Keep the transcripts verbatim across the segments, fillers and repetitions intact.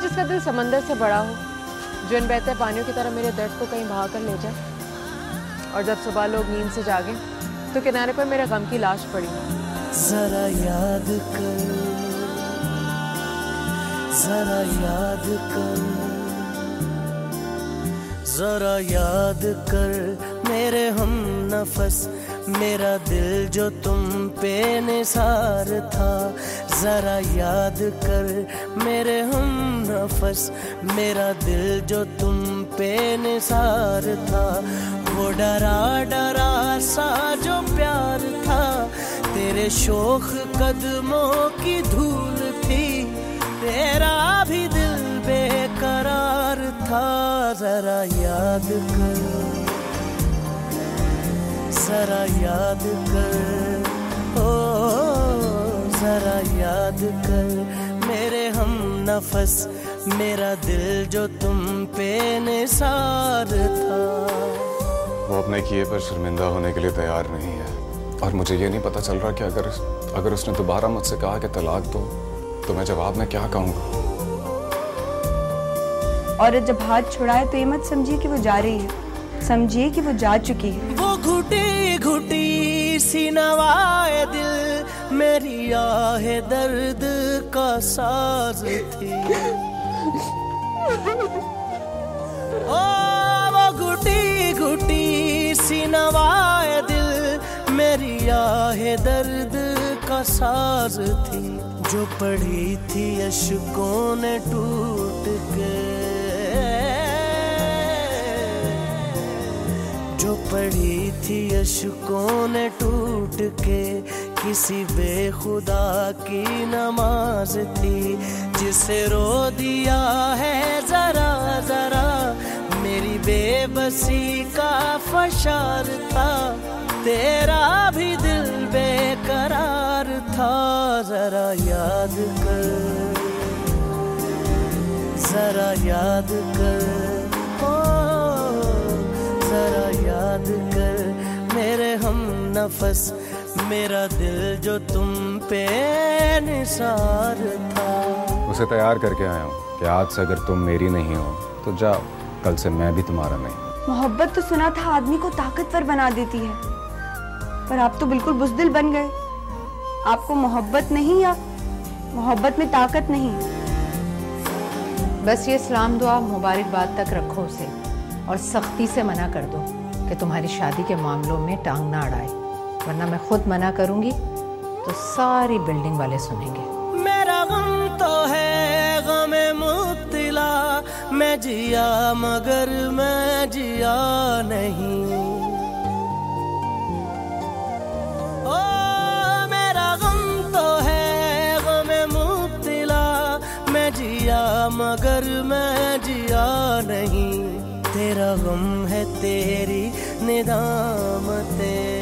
जिसका दिल समंदर से बड़ा हो, जो इन बहते पानियों की तरह मेरे दर्द को कहीं बहा कर ले जाए, और जब सुबह लोग नींद से जागे तो किनारे पर मेरे गम की लाश पड़ी। जरा याद कर, जरा याद कर, जरा याद कर मेरे हम नफस, मेरा दिल जो तुम पे निसार था। जरा याद कर मेरे हम नफस, मेरा दिल जो तुम पे निसार था। वो डरा डरा सा जो प्यार था, तेरे शोख कदमों की धूल थी, तेरा भी दिल बेकरार था। जरा याद कर, जरा याद कर, ओ जरा याद कर मेरे हम नफस, मेरा दिल जो तुम पे निसार था। वो अपने किए पर शर्मिंदा होने के लिए तैयार नहीं है, और मुझे ये नहीं पता चल रहा कि अगर अगर उसने दोबारा मुझसे कहा कि तलाक दो, तो मैं जवाब में क्या कहूँगा। और जब हाथ छुड़ाए तो ये मत समझिए कि वो जा रही है, समझिए कि वो जा चुकी है। वो घुटी घुटी सी नवाए दिल, मेरी आहे दर्द का साज थी। ओ वो घुटी घुटी सी नवाए दिल, मेरी आहे दर्द का साज थी। जो पड़ी थी अश्कों ने टूट के, जो पड़ी थी अश्कों ने टूट के, किसी बेखुदा की नमाज थी। जिसे रो दिया है जरा जरा, मेरी बेबसी का फशार था, तेरा भी दिल बेकरार था। जरा याद कर, जरा याद कर, ओ जरा याद कर मेरे हम नफस, मेरा दिल जो तुम पे निसार था। उसे तैयार करके आया हूँ कि आज से अगर तुम मेरी नहीं हो तो जाओ, कल से मैं भी तुम्हारा नहीं। मोहब्बत तो सुना था आदमी को ताकतवर बना देती है, पर आप तो बिल्कुल बुज़दिल बन गए। आपको मोहब्बत नहीं, या मोहब्बत में ताकत नहीं। बस ये सलाम दुआ मुबारकबाद तक रखो उसे, और सख्ती से मना कर दो कि तुम्हारी शादी के मामलों में टांग ना अड़ाए, वरना मैं खुद मना करूंगी तो सारी बिल्डिंग वाले सुनेंगे। मेरा गम तो है गमे मुब्तला, मैं जिया मगर मैं जिया नहीं। ओ मेरा गम तो है गमे मुब्तला, मैं जिया मगर मैं जिया नहीं। तेरा गम है तेरी निदामतें,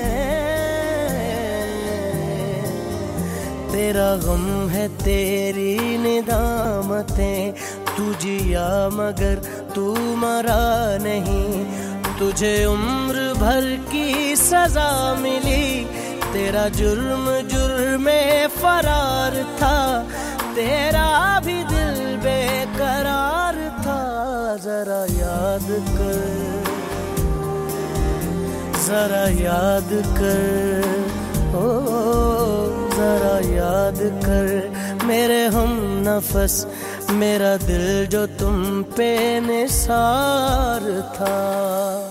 तेरा गम है तेरी निदामतें। तू जिया मगर तू मरा नहीं, तुझे उम्र भर की सजा मिली। तेरा जुर्म जुर्मे फरार था, तेरा भी दिल बेकरार था। जरा याद कर, जरा याद कर, ओ जरा याद कर मेरे हम नफस, मेरा दिल जो तुम पे निसार था।